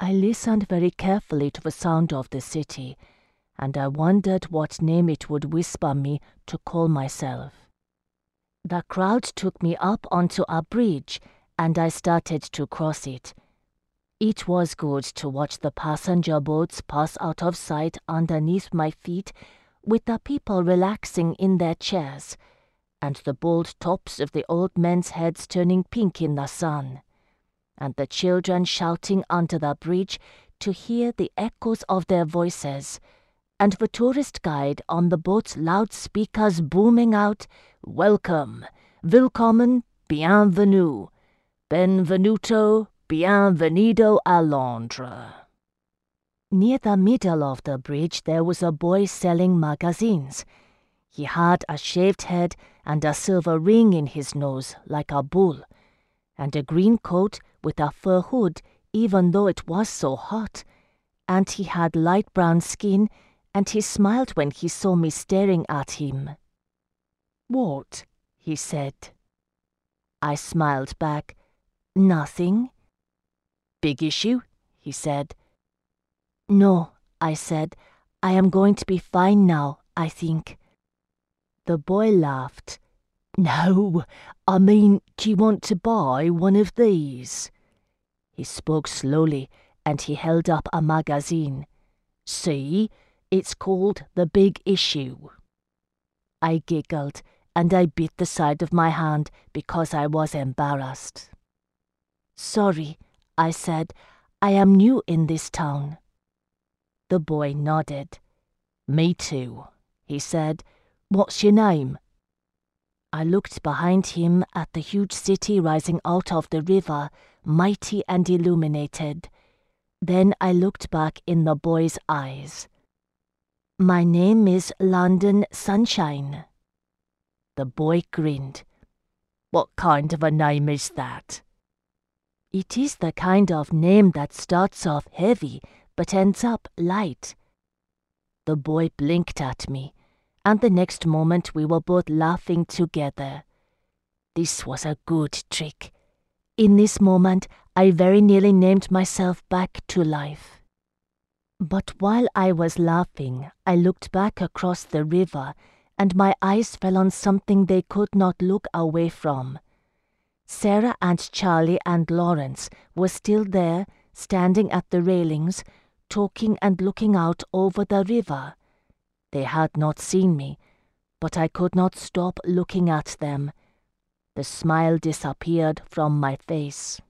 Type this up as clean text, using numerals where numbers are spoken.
I listened very carefully to the sound of the city, and I wondered what name it would whisper me to call myself. The crowd took me up onto a bridge, and I started to cross it. It was good to watch the passenger boats pass out of sight underneath my feet, with the people relaxing in their chairs, and the bald tops of the old men's heads turning pink in the sun, and the children shouting under the bridge to hear the echoes of their voices, and the tourist guide on the boat's loudspeakers booming out, "Welcome, willkommen, bienvenue, benvenuto, bienvenido a Londres." Near the middle of the bridge there was a boy selling magazines. He had a shaved head and a silver ring in his nose like a bull, and a green coat with a fur hood even though it was so hot, and he had light brown skin, and he smiled when he saw me staring at him. "What?" he said. I smiled back. "Nothing." "Big issue?" he said. "No," I said. "I am going to be fine now, I think." The boy laughed. "No, I mean, do you want to buy one of these?" He spoke slowly, and he held up a magazine. "See, it's called The Big Issue." I giggled, and I bit the side of my hand because I was embarrassed. "Sorry," I said. "I am new in this town." The boy nodded. "Me too," he said. "What's your name?" I looked behind him at the huge city rising out of the river, mighty and illuminated. Then I looked back in the boy's eyes. "My name is London Sunshine." The boy grinned. "What kind of a name is that?" "It is the kind of name that starts off heavy but ends up light." The boy blinked at me, and the next moment we were both laughing together. This was a good trick. In this moment, I very nearly named myself back to life. But while I was laughing, I looked back across the river, and my eyes fell on something they could not look away from. Sarah and Charlie and Lawrence were still there, standing at the railings, talking and looking out over the river. They had not seen me, but I could not stop looking at them. The smile disappeared from my face.